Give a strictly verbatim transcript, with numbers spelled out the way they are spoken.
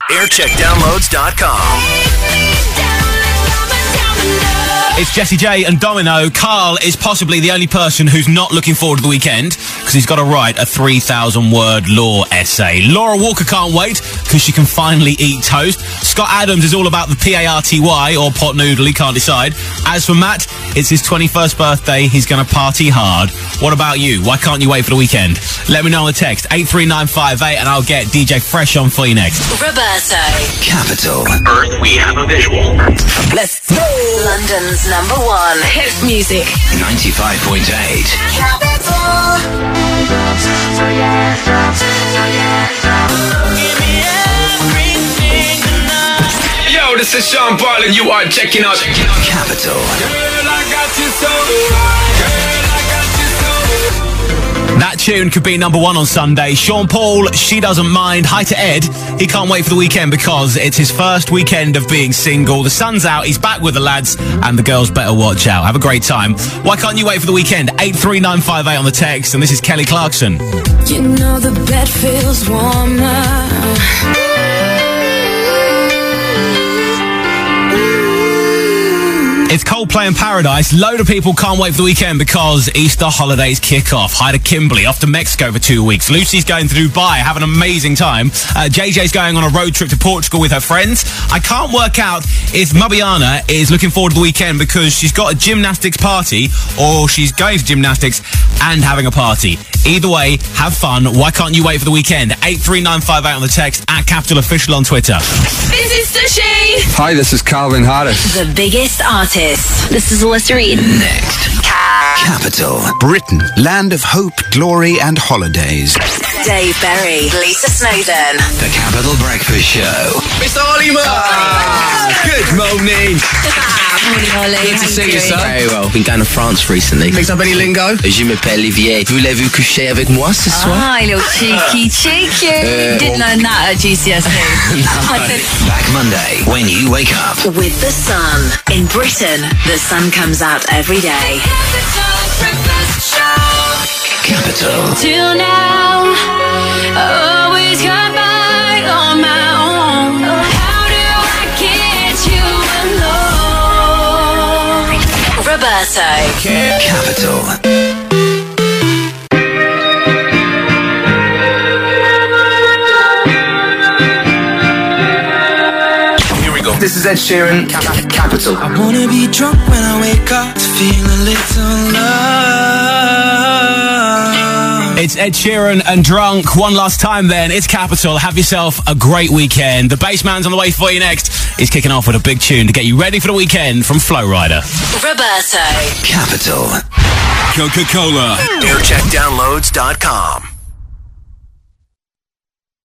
aircheck downloads dot com. It's Jessie J and Domino. Carl is possibly the only person who's not looking forward to the weekend because he's got to write a three thousand word law essay. Laura Walker can't wait because she can finally eat toast. Scott Adams is all about the P A R T Y or pot noodle, he can't decide. As for Matt, it's his twenty-first birthday. He's going to party hard. What about you? Why can't you wait for the weekend? Let me know on the text eight three nine five eight and I'll get D J Fresh on for you next. Roberto. Capital. Earth, we have a visual. Let's go! London's number one hit music. ninety-five point eight. Yo, this is Sean Paul and you are checking out Capital. Girl, I got you so Girl, I got you so That tune could be number one on Sunday. Sean Paul, She Doesn't Mind. Hi to Ed. He can't wait for the weekend because it's his first weekend of being single. The sun's out, he's back with the lads, and the girls better watch out. Have a great time. Why can't you wait for the weekend? eight three nine five eight on the text, and this is Kelly Clarkson. You know the bed feels warmer. It's Coldplay in Paradise. Load of people can't wait for the weekend because Easter holidays kick off. Hi to Kimberly, off to Mexico for two weeks. Lucy's going to Dubai, have an amazing time. Uh, J J's going on a road trip to Portugal with her friends. I can't work out if Mabiana is looking forward to the weekend because she's got a gymnastics party or she's going to gymnastics and having a party. Either way, have fun. Why can't you wait for the weekend? eight three nine five eight on the text, at Capital Official on Twitter. This is Sushi. Hi, this is Calvin Harris. The biggest artist. This is Alyssa Reed. Next. Capital. Britain, land of hope, glory and holidays. Dave Berry. Lisa Snowden. The Capital Breakfast Show. Mister Oliver! Ah, good morning. Morning, Ollie. Good to see you, sir. Very well. Been down to France recently. Picked up any lingo? Je m'appelle Olivier. Voulez-vous coucher avec moi ce soir? Ah, little cheeky, cheeky. Uh, Didn't learn that at G C S E. Back Monday when you wake up. With the sun. In Britain, the sun comes out every day. Capital. Till now, I always got by on my own. How do I get you alone? Roberto. Capital. This is Ed Sheeran. Cap- Capital. I wanna be drunk when I wake up to feel a little love. It's Ed Sheeran and Drunk. One last time then. It's Capital. Have yourself a great weekend. The Bassman's on the way for you next. He's kicking off with a big tune to get you ready for the weekend from Flow Rider. Roberto. Capital. Coca-Cola. aircheck downloads dot com.